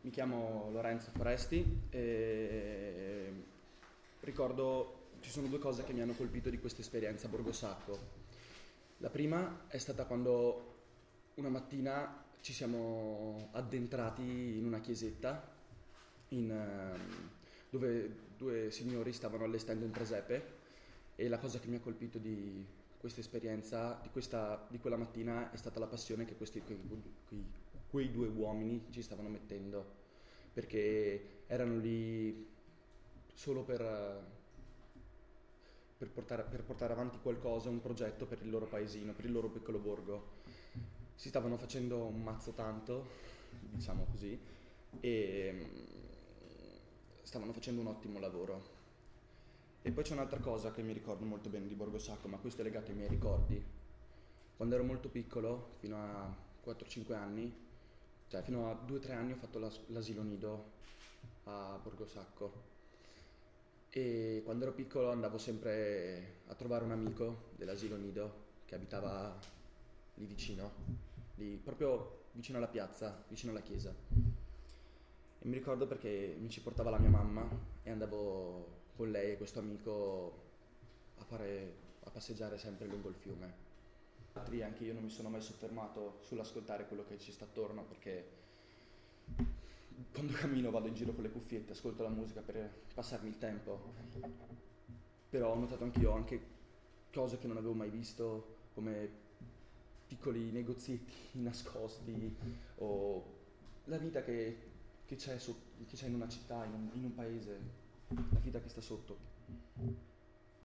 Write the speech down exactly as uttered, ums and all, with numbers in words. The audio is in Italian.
Mi chiamo Lorenzo Foresti e ricordo ci sono due cose che mi hanno colpito di questa esperienza a Borgo Sacco. La prima è stata quando una mattina ci siamo addentrati in una chiesetta in, ehm, dove due signori stavano allestendo un presepe, e la cosa che mi ha colpito di questa esperienza, di, questa, di quella mattina, è stata la passione che questi, quei, quei, quei due uomini ci stavano mettendo, perché erano lì solo per, per, portare, per portare avanti qualcosa, un progetto per il loro paesino, per il loro piccolo borgo. Si stavano facendo un mazzo tanto, diciamo così, e mm, stavano facendo un ottimo lavoro. E poi c'è un'altra cosa che mi ricordo molto bene di Borgo Sacco, ma questo è legato ai miei ricordi. Quando ero molto piccolo, fino a quattro cinque anni, cioè fino a due tre anni, ho fatto l'as- l'asilo nido a Borgo Sacco. E quando ero piccolo andavo sempre a trovare un amico dell'asilo nido che abitava lì vicino, lì proprio vicino alla piazza, vicino alla chiesa. E mi ricordo perché mi ci portava la mia mamma e andavo con lei e questo amico a fare, a passeggiare sempre lungo il fiume. Altri, anche io non mi sono mai soffermato sull'ascoltare quello che ci sta attorno, perché quando cammino vado in giro con le cuffiette, ascolto la musica per passarmi il tempo. Però ho notato anch'io anche cose che non avevo mai visto, come piccoli negozietti nascosti, o la vita che, che c'è, sot- che c'è in una città, in un, in un paese, la vita che sta sotto.